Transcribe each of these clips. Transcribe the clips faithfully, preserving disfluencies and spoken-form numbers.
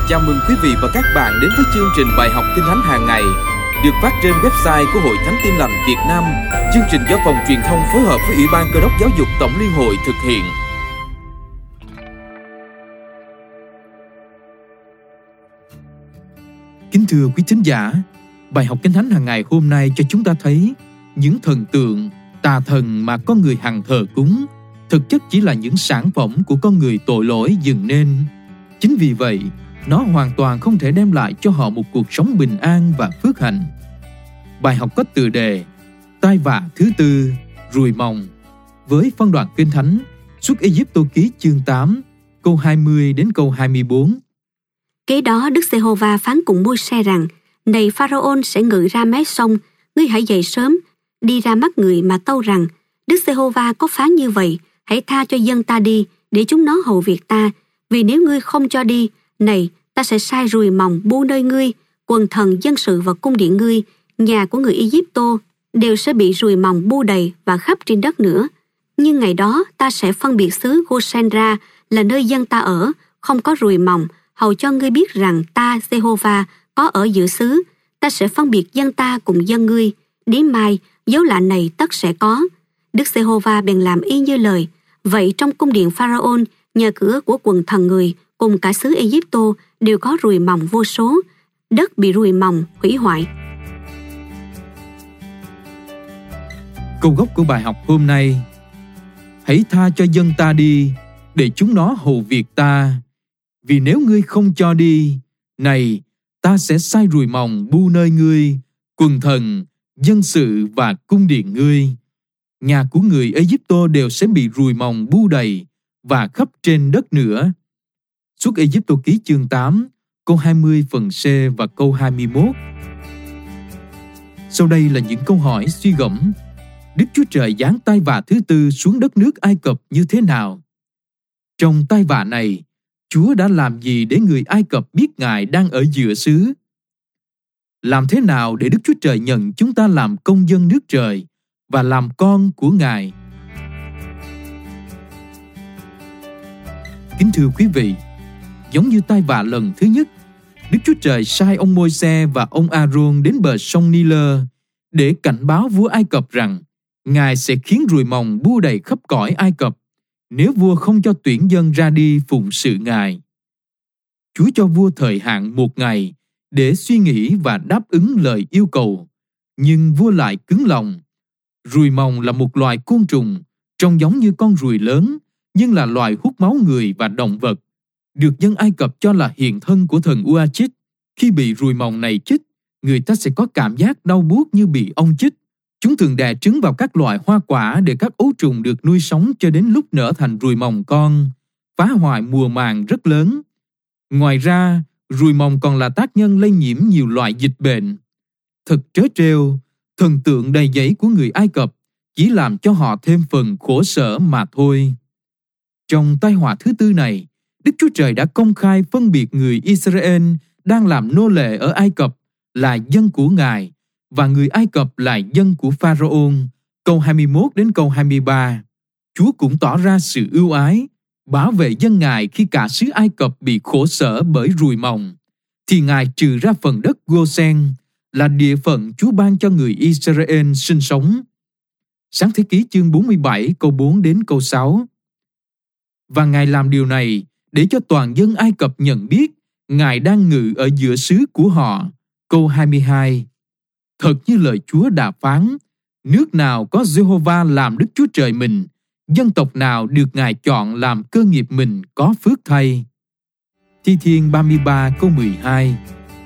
Chào mừng quý vị và các bạn đến với chương trình bài học Kinh Thánh hàng ngày được phát trên website của Hội Thánh Tin Lành Việt Nam. Chương trình do Phòng Truyền thông phối hợp với Ủy ban Cơ đốc Giáo dục Tổng Liên hội thực hiện. Kính thưa quý thính giả, bài học Kinh Thánh hàng ngày hôm nay cho chúng ta thấy những thần tượng, tà thần mà con người hằng thờ cúng thực chất chỉ là những sản phẩm của con người tội lỗi dựng nên. Chính vì vậy, nó hoàn toàn không thể đem lại cho họ một cuộc sống bình an và phước hạnh. Bài học có tựa đề Tai vạ thứ tư, ruồi mòng, với phân đoạn Kinh Thánh Xuất Ê-díp-tô ký chương tám, câu hai mươi đến câu hai mươi bốn. Kế đó Đức Giê-hô-va phán cùng Môi-se rằng: Này Pharaon sẽ ngự ra mé sông, ngươi hãy dậy sớm, đi ra mắt người mà tâu rằng: Đức Giê-hô-va có phán như vậy, hãy tha cho dân ta đi, để chúng nó hầu việc ta. Vì nếu ngươi không cho đi, này, ta sẽ sai ruồi mòng bu nơi ngươi, quần thần dân sự và cung điện ngươi, nhà của người Ai-díp-tô đều sẽ bị ruồi mòng bu đầy và khắp trên đất nữa. Nhưng ngày đó ta sẽ phân biệt xứ Gô-sen ra, là nơi dân ta ở, không có ruồi mòng, hầu cho ngươi biết rằng ta, Giê-hô-va, có ở giữa xứ. Ta sẽ phân biệt dân ta cùng dân ngươi. Đến mai, dấu lạ này tất sẽ có. Đức Giê-hô-va bèn làm y như lời. Vậy trong cung điện Pharaon, nhà cửa của quần thần người cùng cả xứ Ai-díp-tô đều có ruồi mòng vô số. Đất bị ruồi mòng hủy hoại. Câu gốc của bài học hôm nay: Hãy tha cho dân ta đi, để chúng nó hầu việc ta. Vì nếu ngươi không cho đi, này, ta sẽ sai ruồi mòng bu nơi ngươi, quần thần, dân sự và cung điện ngươi. Nhà của người Ai-díp-tô đều sẽ bị ruồi mòng bu đầy và khắp trên đất nữa. Xuất Ê-díp-tô ký chương tám, câu hai mươi phần C và câu hai mươi mốt. Sau đây là những câu hỏi suy gẫm. Đức Chúa Trời giáng tai vạ thứ tư xuống đất nước Ai Cập như thế nào? Trong tai vạ này, Chúa đã làm gì để người Ai Cập biết Ngài đang ở giữa xứ? Làm thế nào để Đức Chúa Trời nhận chúng ta làm công dân nước trời và làm con của Ngài? Kính thưa quý vị, giống như tai vạ lần thứ nhất, Đức Chúa Trời sai ông Môi-se và ông A-rôn đến bờ sông Ni-lơ để cảnh báo vua Ai Cập rằng Ngài sẽ khiến ruồi mòng bu đầy khắp cõi Ai Cập nếu vua không cho tuyển dân ra đi phụng sự Ngài. Chúa cho vua thời hạn một ngày để suy nghĩ và đáp ứng lời yêu cầu, nhưng vua lại cứng lòng. Ruồi mòng là một loài côn trùng, trông giống như con ruồi lớn, nhưng là loài hút máu người và động vật, được dân Ai Cập cho là hiện thân của thần Ua-chích. Khi bị ruồi mòng này chích, người ta sẽ có cảm giác đau buốt như bị ong chích. Chúng thường đẻ trứng vào các loại hoa quả để các ấu trùng được nuôi sống cho đến lúc nở thành ruồi mòng con, phá hoại mùa màng rất lớn. Ngoài ra, ruồi mòng còn là tác nhân lây nhiễm nhiều loại dịch bệnh. Thật trớ trêu, thần tượng đầy dẫy của người Ai Cập chỉ làm cho họ thêm phần khổ sở mà thôi. Trong tai họa thứ tư này, Đức Chúa Trời đã công khai phân biệt người Israel đang làm nô lệ ở Ai Cập là dân của Ngài và người Ai Cập là dân của Pharaon, câu hai mươi mốt đến câu hai mươi ba. Chúa cũng tỏ ra sự ưu ái, bảo vệ dân Ngài khi cả xứ Ai Cập bị khổ sở bởi ruồi mòng, thì Ngài trừ ra phần đất Gô-sen, là địa phận Chúa ban cho người Israel sinh sống. Sáng thế ký chương bốn mươi bảy câu bốn đến câu sáu. Và Ngài làm điều này để cho toàn dân Ai Cập nhận biết Ngài đang ngự ở giữa xứ của họ, câu hai mươi hai. Thật như lời Chúa đã phán, nước nào có Giê-hô-va làm Đức Chúa Trời mình, dân tộc nào được Ngài chọn làm cơ nghiệp mình có phước thay. Thi Thiên ba mươi ba câu mười hai.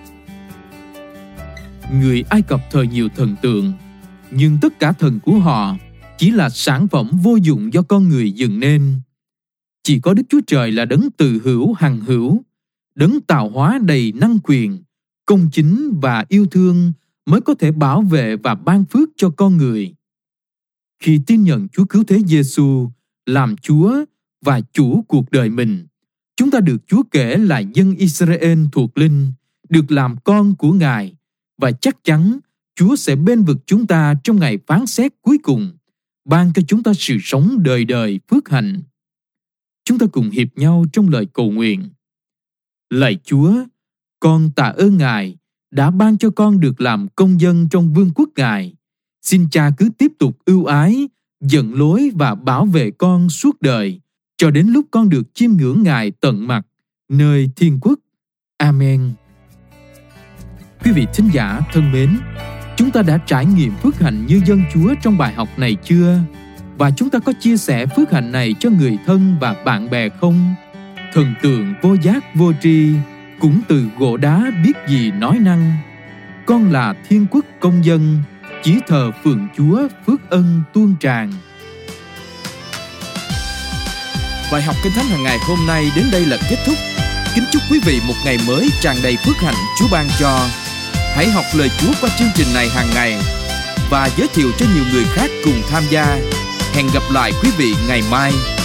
Người Ai Cập thờ nhiều thần tượng, nhưng tất cả thần của họ chỉ là sản phẩm vô dụng do con người dựng nên. Chỉ có Đức Chúa Trời là đấng từ hữu hằng hữu, đấng tạo hóa đầy năng quyền, công chính và yêu thương mới có thể bảo vệ và ban phước cho con người. Khi tin nhận Chúa Cứu Thế Giêsu làm Chúa và chủ cuộc đời mình, chúng ta được Chúa kể là dân Israel thuộc linh, được làm con của Ngài, và chắc chắn Chúa sẽ bên vực chúng ta trong ngày phán xét cuối cùng, ban cho chúng ta sự sống đời đời phước hạnh. Chúng ta cùng hiệp nhau trong lời cầu nguyện. Lạy Chúa, con tạ ơn Ngài đã ban cho con được làm công dân trong vương quốc Ngài. Xin Cha cứ tiếp tục ưu ái, dẫn lối và bảo vệ con suốt đời, cho đến lúc con được chiêm ngưỡng Ngài tận mặt nơi thiên quốc. Amen. Quý vị thính giả thân mến, chúng ta đã trải nghiệm phước hạnh như dân Chúa trong bài học này chưa? Và chúng ta có chia sẻ phước hạnh này cho người thân và bạn bè không? Thần tượng vô giác vô tri, cũng từ gỗ đá biết gì nói năng. Con là thiên quốc công dân, chỉ thờ phượng Chúa phước ân tuôn tràn. Bài học Kinh Thánh hàng ngày hôm nay đến đây là kết thúc. Kính chúc quý vị một ngày mới tràn đầy phước hạnh Chúa ban cho. Hãy học lời Chúa qua chương trình này hàng ngày và giới thiệu cho nhiều người khác cùng tham gia. Hẹn gặp lại quý vị ngày mai.